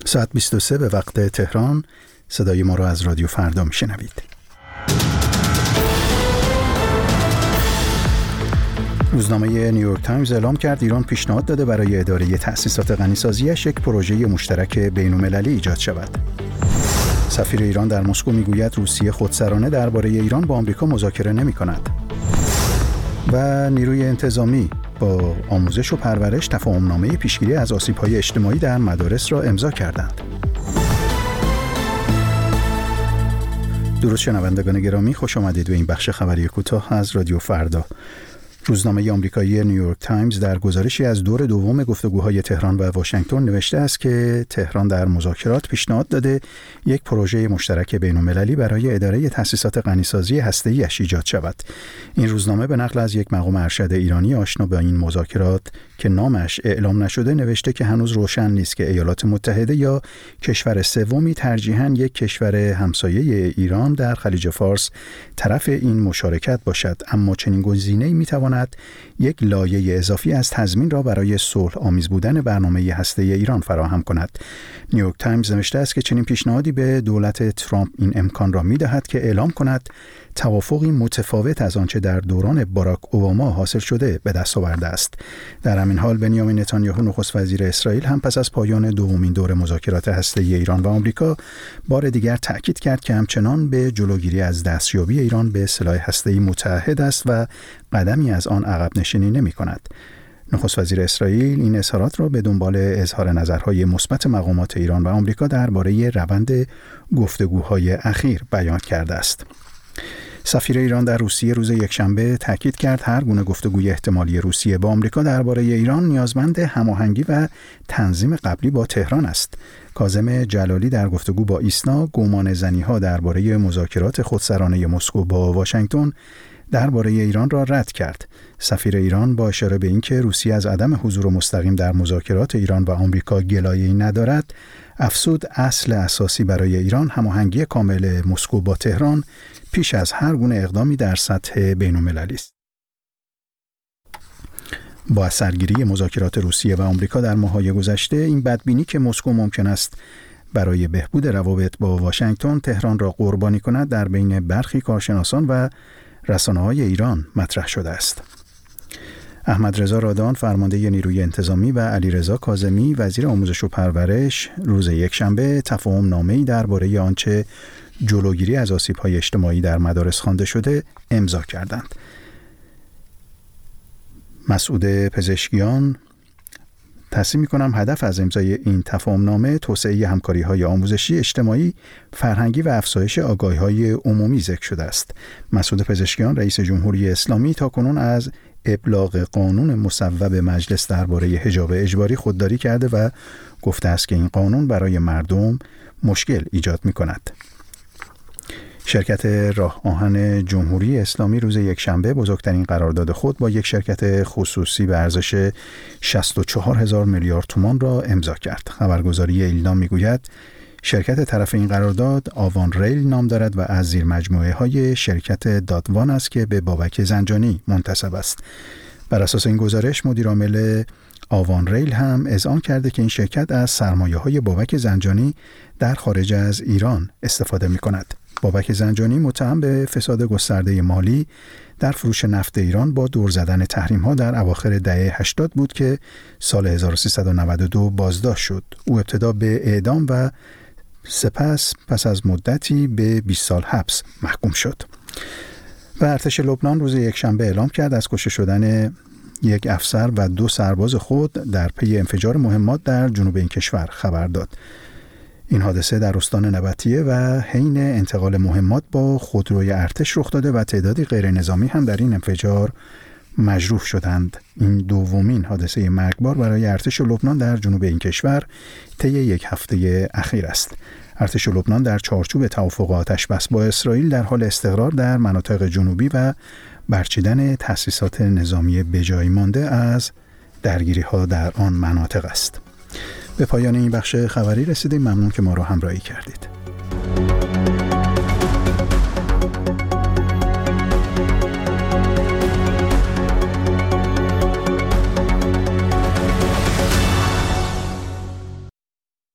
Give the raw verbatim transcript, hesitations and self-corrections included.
ساعت بیست و سه به وقت تهران. صدای ما را از رادیو فردا میشنوید. روزنامه نیویورک تایمز اعلام کرد ایران پیشنهاد داده برای اداره تأسیسات غنیسازی‌اش یک پروژه مشترک بین‌المللی ایجاد شود. سفیر ایران در مسکو میگوید روسیه خودسرانه درباره ایران با آمریکا مذاکره نمی‌کند. و نیروی انتظامی با آموزش و پرورش تفاهمنامه پیشگیری از آسیب‌های اجتماعی در مدارس را امضا کردند. درود شنوندگان گرامی، خوش آمدید به این بخش خبری کوتاه از رادیو فردا. روزنامه آمریکایی نیویورک تایمز در گزارشی از دور دوم گفتگوهای تهران و واشنگتن نوشته است که تهران در مذاکرات پیشنهاد داده یک پروژه مشترک بین‌المللی برای اداره تأسیسات غنیسازی هسته‌ای‌اش ایجاد شود. این روزنامه به نقل از یک مقام ارشد ایرانی آشنا با این مذاکرات که نامش اعلام نشده نوشته که هنوز روشن نیست که ایالات متحده یا کشور سومی، ترجیحاً یک کشور همسایه ایران در خلیج فارس، طرف این مشارکت باشد، اما چنین گزینه‌ای می‌تواند یک لایه اضافی از تضمین را برای صلح آمیز بودن برنامه هسته‌ای ایران فراهم کند. نیویورک تایمز نوشته است که چنین پیشنهادی به دولت ترامپ این امکان را می‌دهد که اعلام کند توافقی متفاوت از آنچه در دوران باراک اوباما حاصل شده به دست آورده است. در همین حال بنیامین نتانیاهو نخست وزیر اسرائیل هم پس از پایان دومین دور مذاکرات هسته‌ای ایران و آمریکا بار دیگر تأکید کرد که همچنان به جلوگیری از دستیابی ایران به سلاح هسته‌ای متعهد است و قدمی از آن عقب نشینی نمی‌کند. نخست وزیر اسرائیل این اظهارات را به دنبال اظهار نظرهای مثبت مقامات ایران و آمریکا درباره روند گفتگوهای اخیر بیان کرده است. سفیر ایران در روسیه روز یکشنبه تاکید کرد هر گونه گفتگوی احتمالی روسیه با آمریکا درباره ایران نیازمند هماهنگی و تنظیم قبلی با تهران است. کاظم جلالی در گفتگو با ایسنا گمان زنی‌ها درباره مذاکرات خودسرانه مسکو با واشنگتن درباره ایران را رد کرد. سفیر ایران با اشاره به اینکه روسیه از عدم حضور مستقیم در مذاکرات ایران و آمریکا گلایه‌ای ندارد، افزود اصل اساسی برای ایران هماهنگی کامل مسکو با تهران پیش از هر گونه اقدامی در سطح بین‌المللی است. با اثرگیری مذاکرات روسیه و آمریکا در ماه‌های گذشته، این بدبینی که مسکو ممکن است برای بهبود روابط با واشنگتن تهران را قربانی کند در بین برخی کارشناسان و رسانه‌های ایران مطرح شده است. احمد رضا رادان فرمانده نیروی انتظامی و علیرضا کاظمی وزیر آموزش و پرورش روز یکشنبه تفاهم نامه‌ای درباره آنچه جلوگیری از آسیب‌های اجتماعی در مدارس خوانده شده امضا کردند. مسعود پزشکیان تصمیم می‌کنم هدف از امضای این تفاهم‌نامه توسعه همکاری‌های آموزشی، اجتماعی، فرهنگی و افزایش آگاهی‌های عمومی ذکر شده است. مسعود پزشکیان رئیس جمهوری اسلامی تاکنون از ابلاغ قانون مصوب مجلس درباره حجاب اجباری خودداری کرده و گفته است که این قانون برای مردم مشکل ایجاد می‌کند. شرکت راه آهن جمهوری اسلامی روز یکشنبه بزرگترین قرارداد خود با یک شرکت خصوصی به ارزش شصت و چهار هزار میلیارد تومان را امضا کرد. خبرگزاری ایلنا میگوید شرکت طرف این قرارداد آوان ریل نام دارد و از زیر مجموعه های شرکت دادوان است که به بابک زنجانی منتسب است. بر اساس این گزارش مدیر عامل آوان ریل هم اذعان کرده که این شرکت از سرمایه‌های بابک زنجانی در خارج از ایران استفاده می‌کند. بابک زنجانی متهم به فساد گسترده مالی در فروش نفت ایران با دور زدن تحریم‌ها در اواخر دهه هشتاد بود که سال هزار و سیصد و نود و دو بازداشت شد. او ابتدا به اعدام و سپس پس از مدتی به بیست سال حبس محکوم شد. و ارتش لبنان روز یکشنبه اعلام کرد از کشته شدن یک افسر و دو سرباز خود در پی انفجار مهمات در جنوب این کشور خبر داد. این حادثه در استان نبطیه و حین انتقال مهمات با خودروی ارتش رخ داده و تعدادی غیر نظامی هم در این انفجار مجروح شدند. این دومین حادثه مرگبار برای ارتش لبنان در جنوب این کشور طی یک هفته اخیر است. ارتش لبنان در چارچوب توافق آتش‌بس با اسرائیل در حال استقرار در مناطق جنوبی و برچیدن تأسیسات نظامی بجای مانده از درگیری‌ها در آن مناطق است. به پایان این بخش خبری رسیدیم. ممنون که ما را همراهی کردید.